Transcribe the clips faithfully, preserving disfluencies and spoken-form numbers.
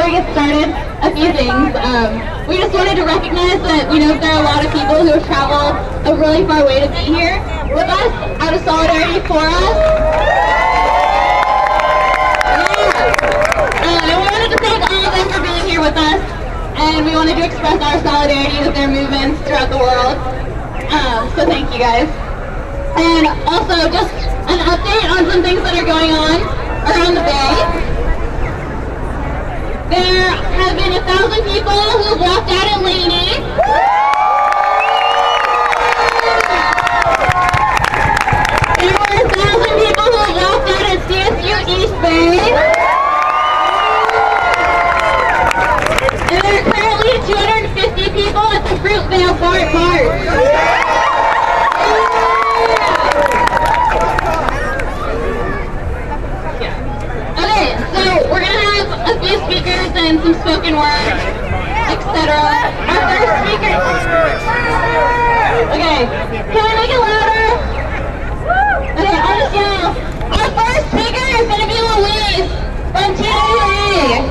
we get started, a few things. Um, we just wanted to recognize that we know there are a lot of people who have traveled a really far way to be here with us, out of solidarity for us. Yeah. Uh, and we wanted to thank all of them for being here with us, and we wanted to express our solidarity with their movements throughout the world. Um, so thank you guys. And also just an update on some things that are going on around the Bay. There have been a thousand people who walked out at Laney. There were a thousand people who walked out at C S U East Bay. And there are currently two hundred fifty people at the Fruitvale Bart March. A few speakers and some spoken word, et cetera. Our first speaker. Okay, can I make it louder? Okay, I'll just yell. Our first speaker is going to be Louise from T W A.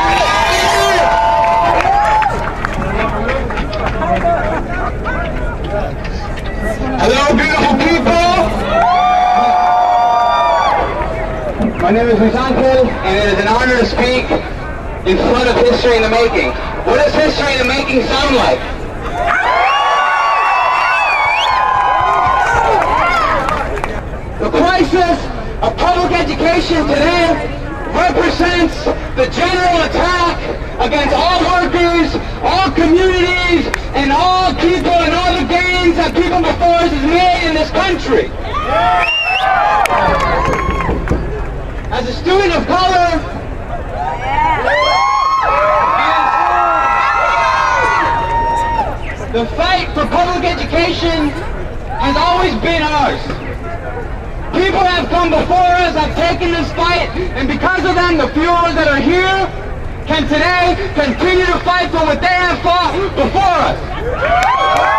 Hello, beautiful people. My name is Luis Angel, and it is an honor to speak in front of History in the Making. What does History in the Making sound like? The crisis of public education today represents the general attack against all workers, all communities, and all people and all the gains that people before us has made in this country. As a student of color, the fight for public education has always been ours. People have come before us, have taken this fight, and because of them, the few of us that are here can today continue to fight for what they have fought before us.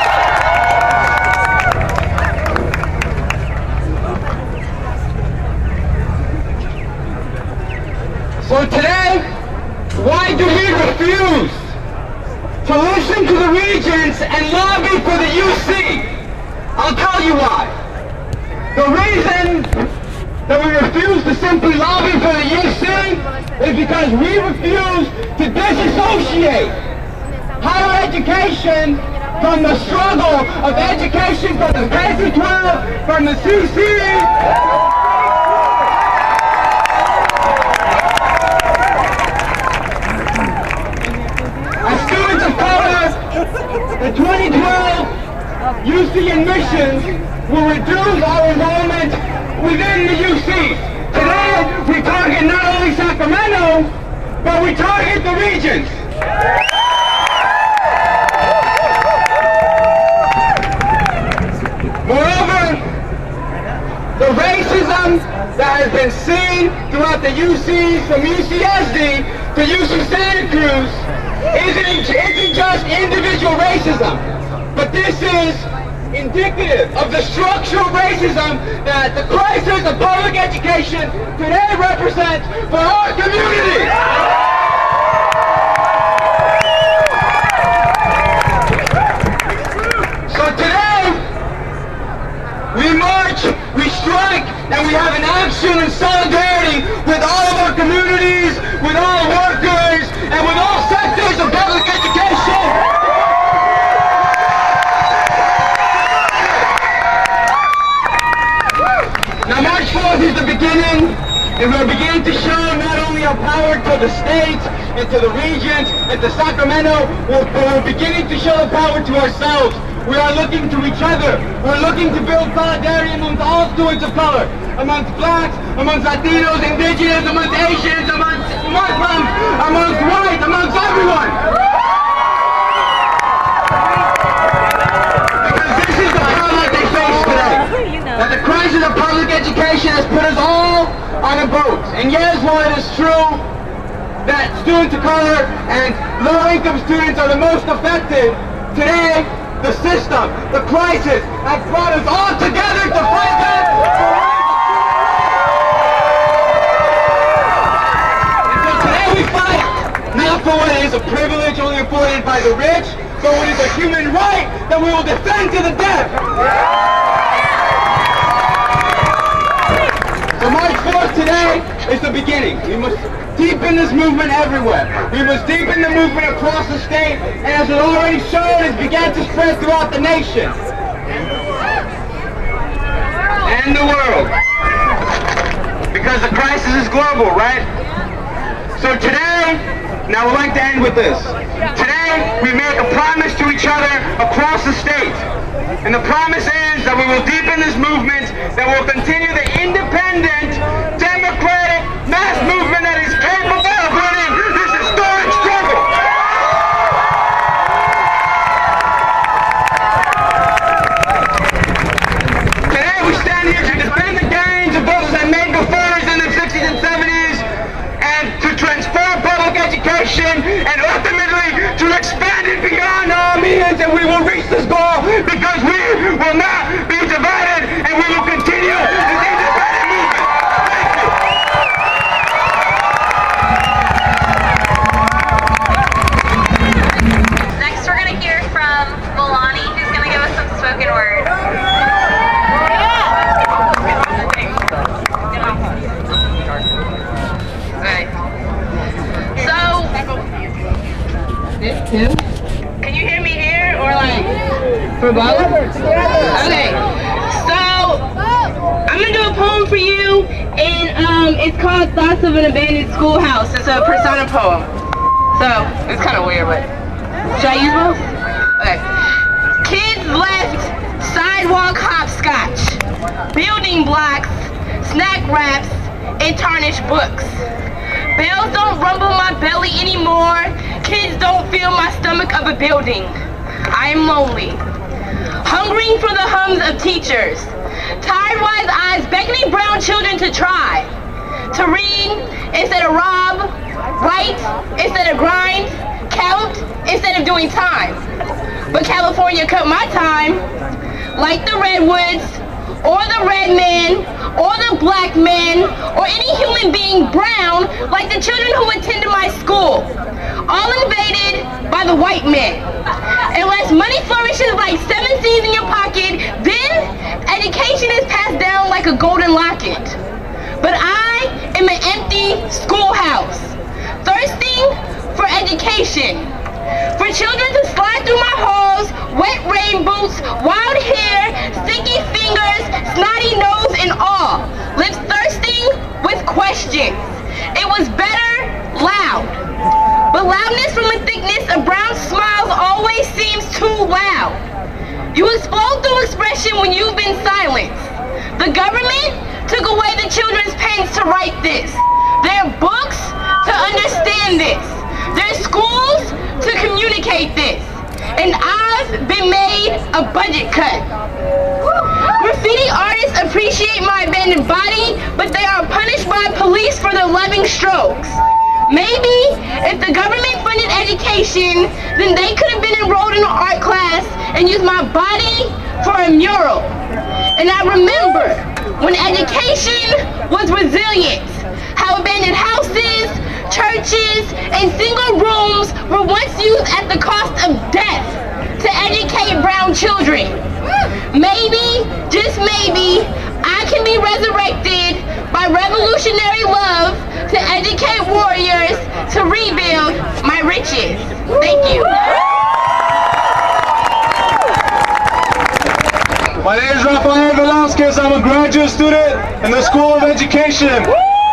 So today, why do we refuse to listen to the regents and lobby for the U C? I'll tell you why. The reason that we refuse to simply lobby for the U C is because we refuse to disassociate higher education from the struggle of education from the K through twelve, from the C C. The twenty twelve U C admissions will reduce our enrollment within the U C. Today, we target not only Sacramento, but we target the regions. Moreover, the racism that has been seen throughout the U Cs from U C S D to U C Santa Cruz Isn't, isn't just individual racism, but this is indicative of the structural racism that the crisis of public education today represents for our community. So today, we march, we strike, and we have an action in solidarity with all of our communities, with all workers, and with all sectors of public education. Now March fourth is the beginning, and we're beginning to show not only our power to the states, and to the regions, and to Sacramento, but we're beginning to show the power to ourselves. We are looking to each other. We're looking to build solidarity amongst all students of color, amongst blacks, amongst Latinos, indigenous, amongst Asians, amongst Muslims, amongst whites, amongst everyone. Because this is the problem that they face today. That the crisis of public education has put us all on a boat. And yes, while it is true that students of color and low-income students are the most affected, today, the system, the crisis, has brought us all together to fight back. And so today we fight for what is a privilege only afforded by the rich, but what is a human right that we will defend to the death. So March fourth today is the beginning. We must deepen this movement everywhere. We must deepen the movement across the state, and as it already showed, it began to spread throughout the nation. And the world. Because the crisis is global, right? So today, now we'd like to end with this. Today, we make a promise to each other across the state. And the promise is that we will deepen this movement, that we'll continue the independent, democratic mass movement that is capable of winning this historic struggle. Today we stand here to defend the gains of those that made before us in the sixties and seventies, and to transform public education, and ultimately to expand it beyond our means, and we will reach this goal because we will not be divided, and we will continue this independent movement. Thank you. Next we're going to hear from Milani, who's going to give us some spoken word. Okay. So, can you hear me here or like for both? Okay. So, I'm going to do a poem for you, and um, it's called Thoughts of an Abandoned Schoolhouse. It's a persona poem. So, it's kind of weird, but should I use both? Okay. Kids left sidewalk hopscotch, building blocks, snack wraps, and tarnished books. Bells don't rumble my belly anymore. Kids don't fill my stomach of a building. I am lonely, hungering for the hums of teachers, tired wise eyes beckoning brown children to try, to read instead of rob, write instead of grind, count instead of doing time. But California cut my time, like the redwoods, or the red man, or the black man, or any human being brown, like the children who attended my school, all invaded by the white men. Unless money flourishes like seven seas in your pocket, then education is passed down like a golden locket. But I am an empty schoolhouse, thirsting for education, for children to slide through my halls, wet rain boots, wild hair, sticky fingers, snotty nose, and all, lips thirsting with questions. It was better loud, but loudness from a thickness of brown smiles always seems too loud. You explode through expression when you've been silenced. The government took away the children's pens to write this, their books to understand this, their schools to communicate this, and I've been made a budget cut. Graffiti artists appreciate my abandoned body, but they are punished by police for their loving strokes. Maybe if the government funded education, then they could have been enrolled in an art class and used my body for a mural. And I remember when education was resilient, how abandoned houses, churches, and single rooms were once used at the cost of death to educate brown children. Maybe, just maybe, I can be resurrected by revolutionary love to educate warriors to rebuild my riches. Thank you. My name is Rafael Velasquez. I'm a graduate student in the School of Education.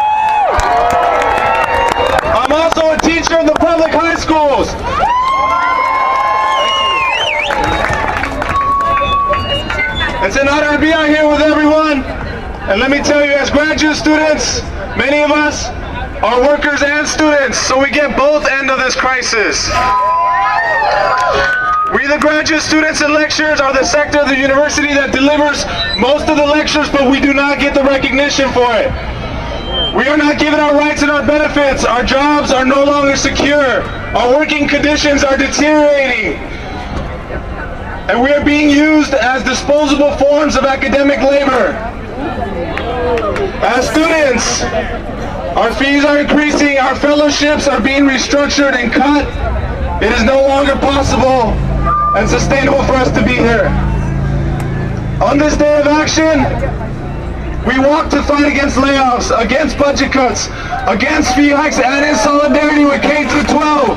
I'm also a teacher in the public high schools. It's an honor to be out here with everyone. And let me tell you, as graduate students, many of us are workers and students, so we get both ends of this crisis. We, the graduate students and lecturers, are the sector of the university that delivers most of the lectures, but we do not get the recognition for it. We are not given our rights and our benefits. Our jobs are no longer secure. Our working conditions are deteriorating. And we are being used as disposable forms of academic labor. As students, Our fees are increasing, our fellowships are being restructured and cut. It is no longer possible and sustainable for us to be here. On this day of action, we walk to fight against layoffs, against budget cuts, against fee hikes, and in solidarity with K through twelve.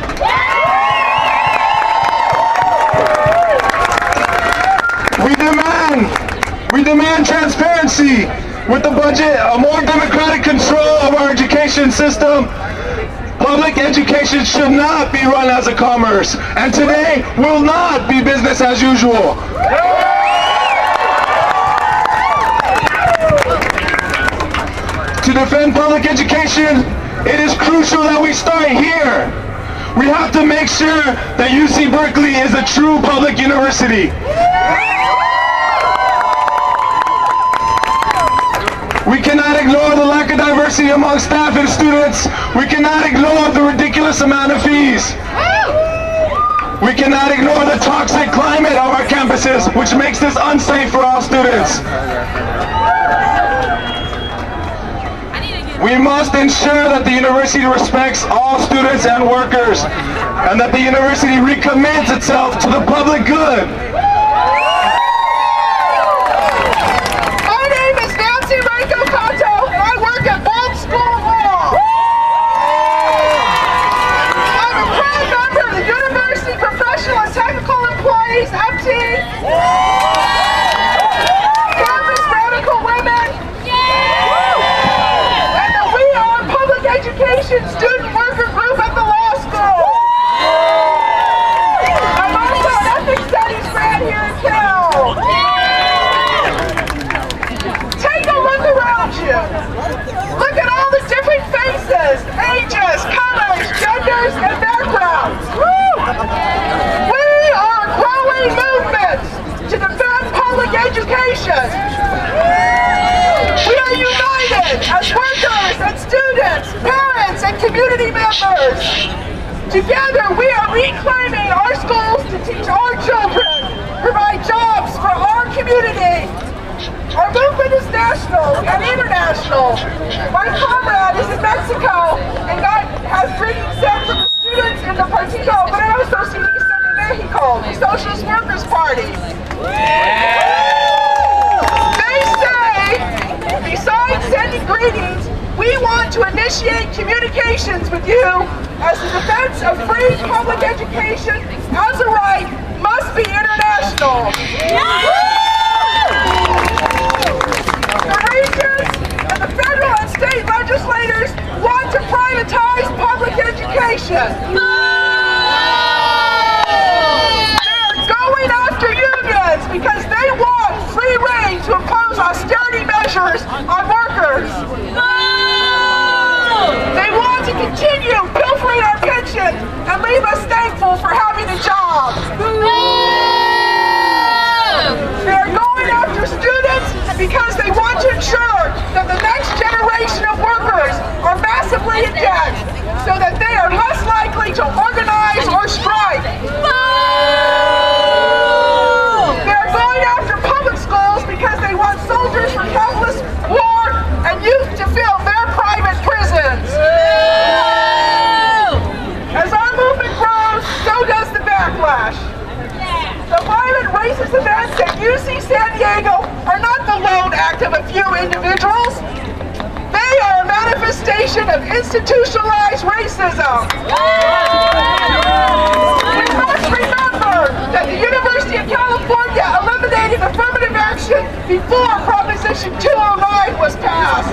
We demand, we demand transparency with the budget, a more democratic control of our education system. Public education should not be run as a commerce, and today will not be business as usual. To defend public education, it is crucial that we start here. We have to make sure that U C Berkeley is a true public university. We cannot ignore the lack of diversity among staff and students. We cannot ignore the ridiculous amount of fees. We cannot ignore the toxic climate of our campuses, which makes this unsafe for all students. We must ensure that the university respects all students and workers, and that the university recommits itself to the public good. My name is Nancy Reiko Kato. I work at Bolt School of Law. I'm a proud member of the University Professional and Technical Employees, U P T E. Campus Radical Women. And the We Are Public Education Student Worker Group at the Law School. I'm also an Ethics Studies grad here in Cal. Take a look around you. Look at all the different faces, ages, colors, genders, and backgrounds. Woo! We are a growing movement to defend public education. We are united as workers and students, parents and community members. Together we are reclaiming our schools to teach our children, provide jobs for our community. Our movement is national and international. My comrade is in Mexico and God has bringing sent from the students in the Partido Obrero Socialista de Mexico, the Socialist Workers' Party. They say, besides sending greetings, we want to initiate communications with you as the defense of free public education as a right must be international. The regions and the federal and state legislators want to privatize public education. They're going after unions because they want free rein to impose austerity measures on workers. They want to continue pilfering our pension and leave us thankful for having a job. They're going after students because they want to ensure that the next generation of workers are massively in debt so that they are less likely to organize or strike. They're going after public schools because they want soldiers from countless war and youth to fill their private prisons. As our movement grows, so does the backlash. The violent racist events at U C San Diego are not the lone act of a few individuals. They are a manifestation of institutionalized racism. We must remember that the University of California eliminated affirmative action before Proposition two oh nine was passed.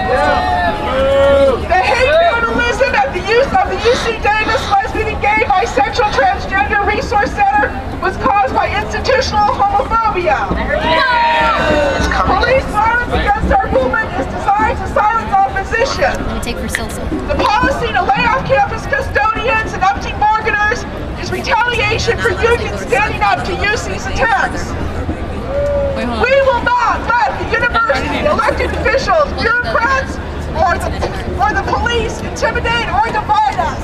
The hate vandalism at the use of the U C Davis Lesbian and Gay Bisexual Transgender Resource Center was caused by institutional homophobia. Police violence against our movement is designed to silence opposition. Take for Silsa. The policy to lay off campus custodians and upteam bargainers is retaliation for unions standing up to U C's attacks. We will not let the university, elected officials, bureaucrats, or the, or the police intimidate or divide us.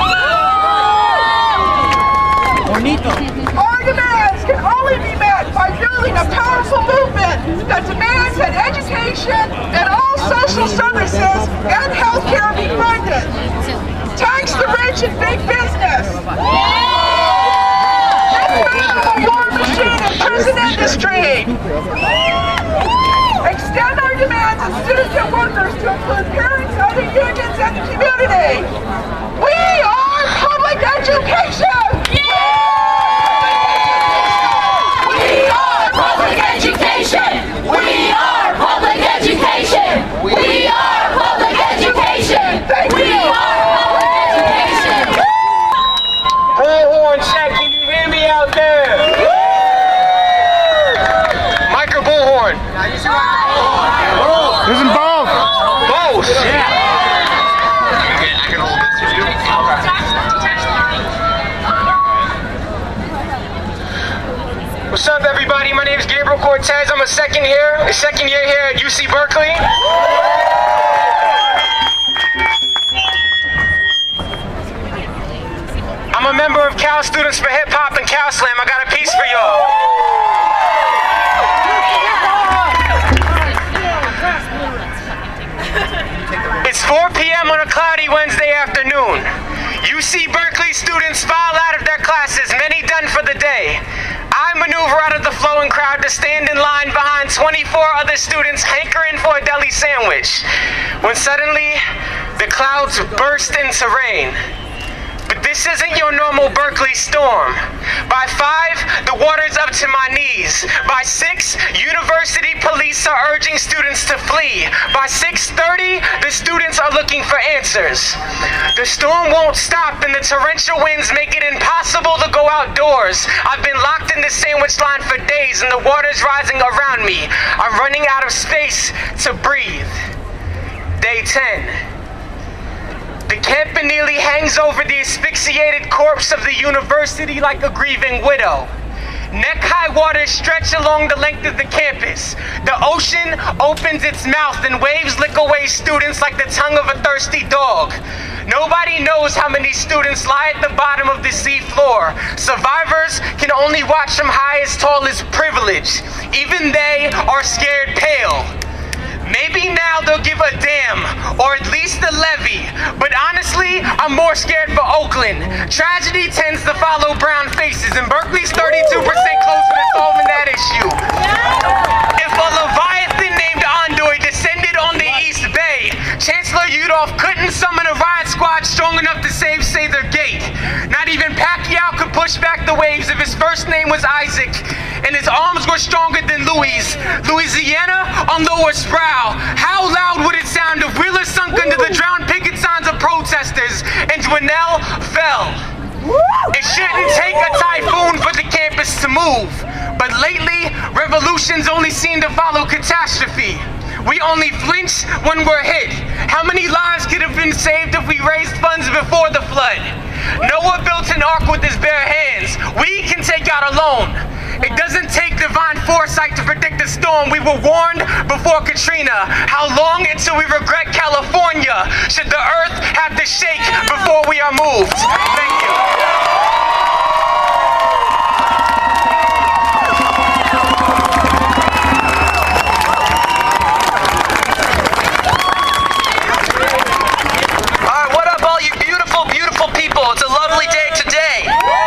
Our demands can only be met by building a powerful movement that demands that education education, and all social services and healthcare be funded. Tax the rich and big business. Dismantle the war machine and prison industry. Extend our demands as students and workers to include parents, other unions, and the community. We are public education! We are public education! We are public education! We are public education! Thank we you. are public education! Bullhorn check, can you hear me out there? Mic or bullhorn? Isn't both? Both. Yeah. What's up, everybody? My name is Gabriel Cortez. I'm a second year, a second year here at U C Berkeley. I'm a member of Cal Students for Hip Hop and Cal Slam. I got a piece for y'all. It's four p m on a cloudy Wednesday afternoon. U C Berkeley students file out of their classes, many done for the day. I maneuver out of the flowing crowd to stand in line behind twenty-four other students hankering for a deli sandwich, when suddenly the clouds burst into rain. But this isn't your normal Berkeley storm. By five, the water's up to my knees. By six, university police are urging students to flee. By six thirty, the students are looking for answers. The storm won't stop and the torrential winds make it impossible to go outdoors. I've been locked in this sandwich line for days and the water's rising around me. I'm running out of space to breathe. Day ten. The campanile hangs over the asphyxiated corpse of the university like a grieving widow. Neck-high waters stretch along the length of the campus. The ocean opens its mouth and waves lick away students like the tongue of a thirsty dog. Nobody knows how many students lie at the bottom of the sea floor. Survivors can only watch from high as tall as privilege. Even they are scared pale. Maybe now they'll give a damn, or at least a levy. But honestly, I'm more scared for Oakland. Tragedy tends to follow brown faces, and Berkeley's thirty-two percent closer to solving that issue. If a Leviathan named Ondoy descended on the East Bay, Chancellor Udolph couldn't summon a riot squad strong enough to save Sather Gate. Not even Pacquiao could push back the waves if his first name was Isaac, and his arms were stronger than Louis. Louisiana on Lower Sproul. How loud would it sound if Wheeler sunk under the drowned picket signs of protesters and Dwinell fell? It shouldn't take a typhoon for the campus to move, but lately, revolutions only seem to follow catastrophe. We only flinch when we're hit. How many lives could have been saved if we raised funds before the flood? Noah built an ark with his bare hands. We can take out a loan. It doesn't take divine foresight to predict a storm. We were warned before Katrina. How long until we regret California? Should the earth have to shake before we are moved? Thank you. It's a lovely day today.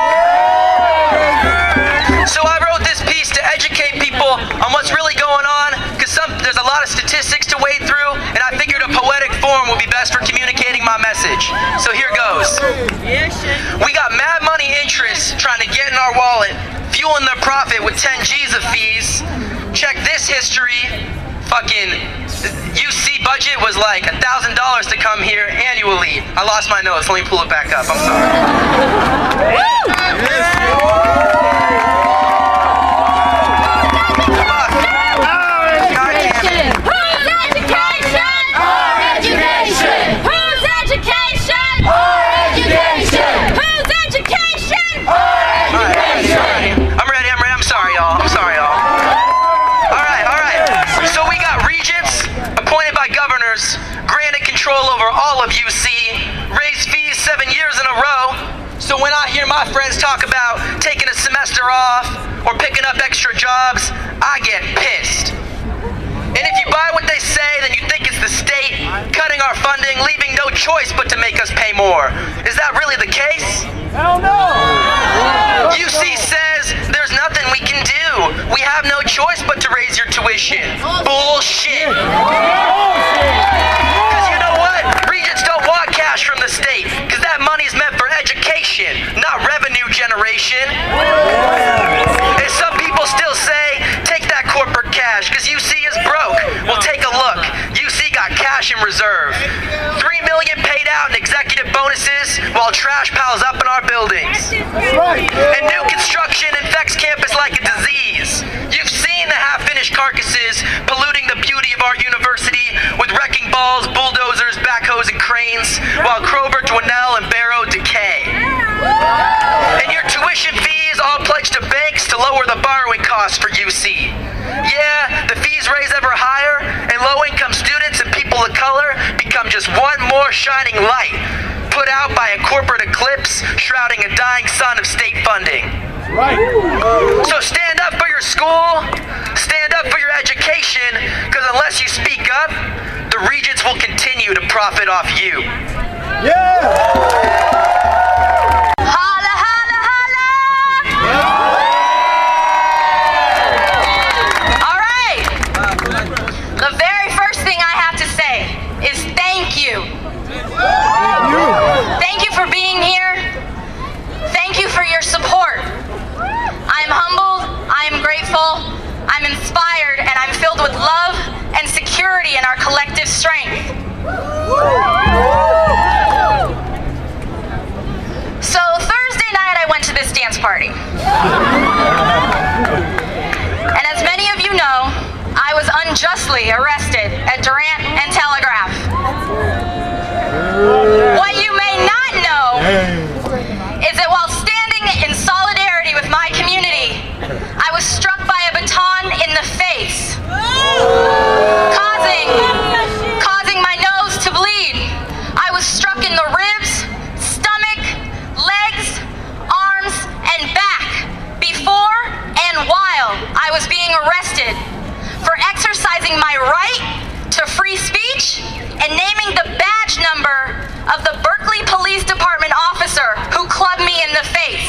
So I wrote this piece to educate people on what's really going on, because there's a lot of statistics to wade through, and I figured a poetic form would be best for communicating my message. So here goes. We got mad money interests trying to get in our wallet, fueling their profit with ten G's of fees. Check this history. Fucking U C budget was like a thousand dollars to come here annually. I lost my notes. Let me pull it back up. I'm sorry. Granted control over all of U C, raised fees seven years in a row. So when I hear my friends talk about taking a semester off or picking up extra jobs, I get pissed. And if you buy what they say, then you think it's the state cutting our funding, leaving no choice but to make us pay more. Is that really the case? Hell no! U C says there's nothing we can do. We have no choice but to raise your tuition. Bullshit. Because you know what? Regents don't want cash from the state, because that money's meant for education, not revenue generation. And some people still say, take that corporate cash, because U C is broke. Well, take a look. U C got cash in reserve. Three million paid out in executive bonuses while trash piles up in our buildings. And new construction infects campus like a disease. You've seen the half-finished carcasses polluting the beauty of our university with wrecking balls, bulldozers, backhoes, and cranes, while Kroger, Dwinell, and Barrow decay. And your tuition fees all pledged to banks to lower the borrowing costs for U C. Yeah, the fees raise ever higher, and low-income students and people of color become just one more shining light put out by a corporate eclipse shrouding a dying sun of state funding. Right. So stand up for your school, stand up for your education, because unless you speak up, the Regents will continue to profit off you. Yeah! Holla, holla, holla! All right. The very first thing I have to say is thank you. Thank you for being here. Thank you for your support. I am humbled, I am grateful, I'm inspired, and I'm filled with love and security in our collective strength. So Thursday night I went to this dance party. And as many of you know, I was unjustly arrested at Durant and Telegraph. What you may not know is that while standing in solidarity with my community, I was struck by a baton in the face, causing, causing my nose to bleed. I was struck in the ribs, stomach, legs, arms, and back before and while I was being arrested for exercising my right to free speech and naming the badge number of the Berkeley Police Department officer who clubbed me in the face.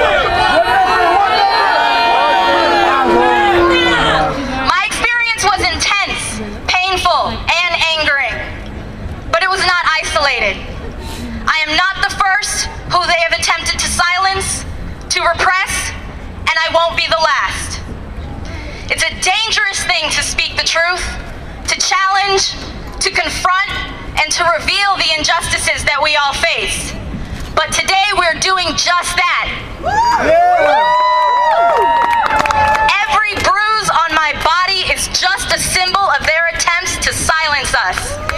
My experience was intense, painful, and angering, but it was not isolated. I am not the first who they have attempted to silence, to repress, and I won't be the last. It's a dangerous thing to speak the truth, to challenge, to confront, and to reveal the injustices that we all face. But today we're doing just that. Every bruise on my body is just a symbol of their attempts to silence us.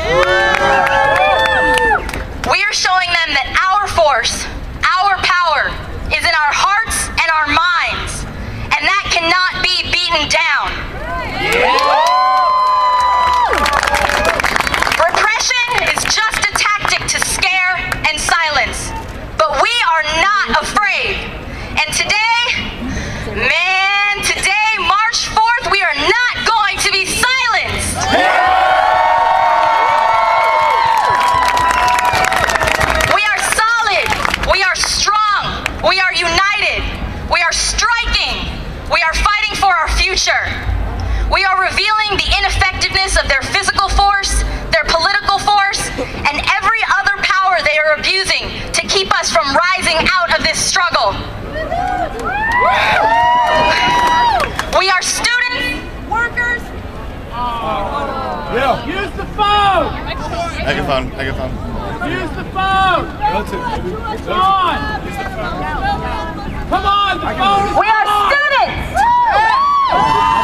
We are showing them that our force, our power, is in our hearts and our minds, and that cannot be beaten down. Repression is just a tactic to scare and silence, but we are not afraid. And today, man, today, March fourth, we are not going to be silenced. We are solid, we are strong, we are united, we are striking, we are fighting for our future. We are revealing the ineffectiveness of their physical force, their political force, and every other power they are abusing to keep us from rising out of this struggle. We are students, workers. Yeah. Use the phone. Megaphone, megaphone. Use the phone. It's on. Come on, the phone is We are on. students.